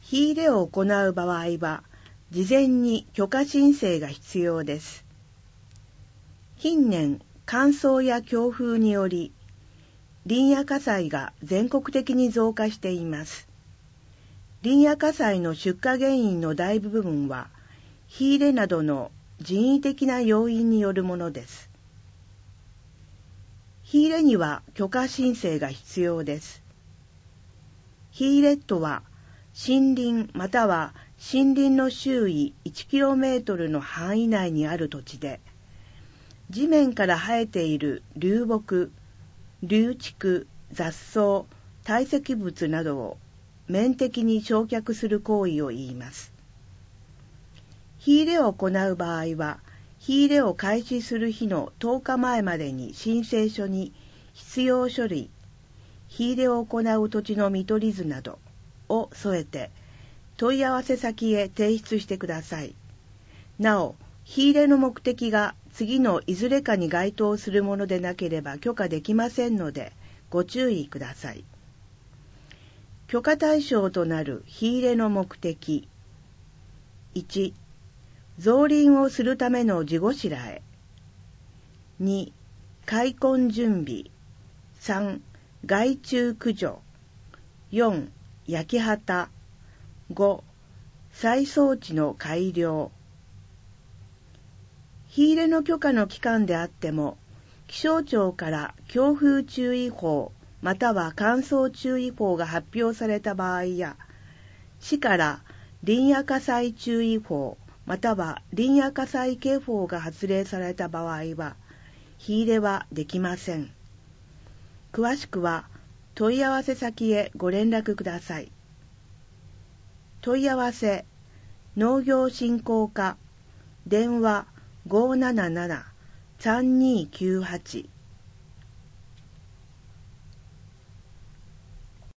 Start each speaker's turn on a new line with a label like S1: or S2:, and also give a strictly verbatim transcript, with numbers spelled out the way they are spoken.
S1: 火入れを行う場合は、事前に許可申請が必要です。近年、乾燥や強風により、林野火災が全国的に増加しています。林野火災の出火原因の大部分は、火入れなどの人為的な要因によるものです。火入れには許可申請が必要です。火入れとは、森林または森林の周囲 いちキロメートル の範囲内にある土地で、地面から生えている流木、流畜、雑草、堆積物などを面的に焼却する行為を言います。火入れを行う場合は、火入れを開始する日のとおかまえまでに申請書に必要書類、火入れを行う土地の見取り図などを添えて、問い合わせ先へ提出してください。なお、火入れの目的が次のいずれかに該当するものでなければ許可できませんので、ご注意ください。許可対象となる火入れの目的。いち、造林をするための地ごしらえ。に、開墾準備。さん、害虫駆除。よん、焼き畑。ご、再装置の改良。火入れの許可の期間であっても、気象庁から強風注意報または乾燥注意報が発表された場合や、市から林野火災注意報または林野火災警報が発令された場合は、火入れはできません。詳しくは問い合わせ先へご連絡ください。問い合わせ、農業振興課、電話ごーななな、さんにーきゅうはち